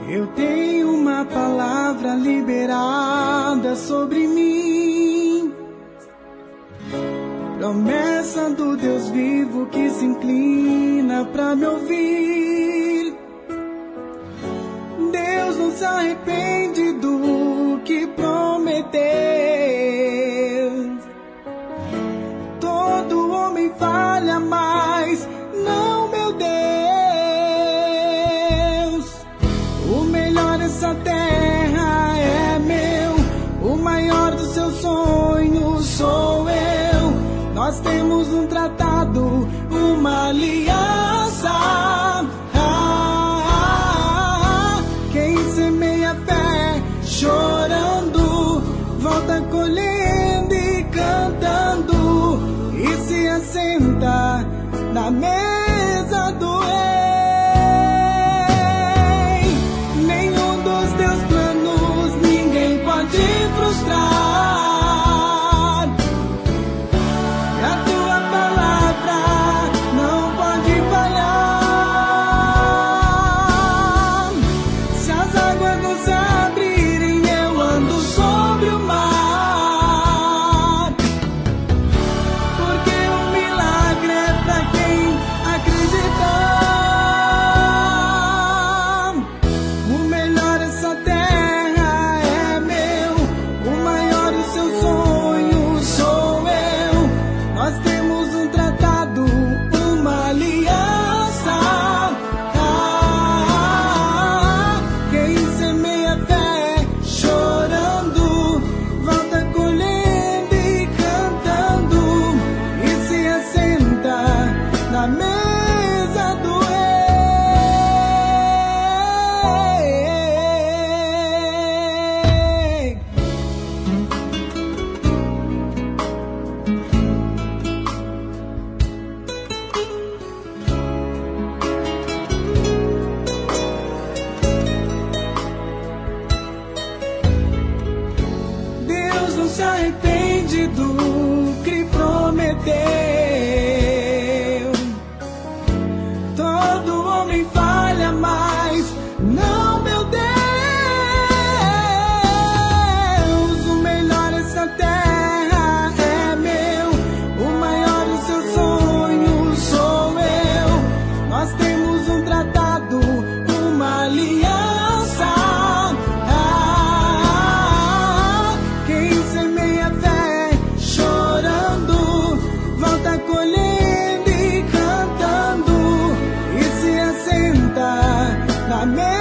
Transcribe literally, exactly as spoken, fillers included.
Eu tenho uma palavra liberada sobre mim, promessa do Deus vivo que se inclina pra me ouvir. Deus não se arrepende do que prometeu. Todo homem falha, mas não meu Deus. O melhor dessa terra é meu, o maior dos seus sonhos sou eu. Nós temos um tratado, uma aliança. Ah, quem semeia fé chorando, volta colhendo e cantando, e se assenta na mesa do rei. Nenhum dos teus planos ninguém pode frustrar. Não se arrepende do que prometeu. Todo homem falha, mas não meu Deus. O melhor dessa terra é meu, o maior dos seus sonhos sou eu. Nós temos um tratado, uma aliança. Colhendo e cantando, e se assenta na mesa.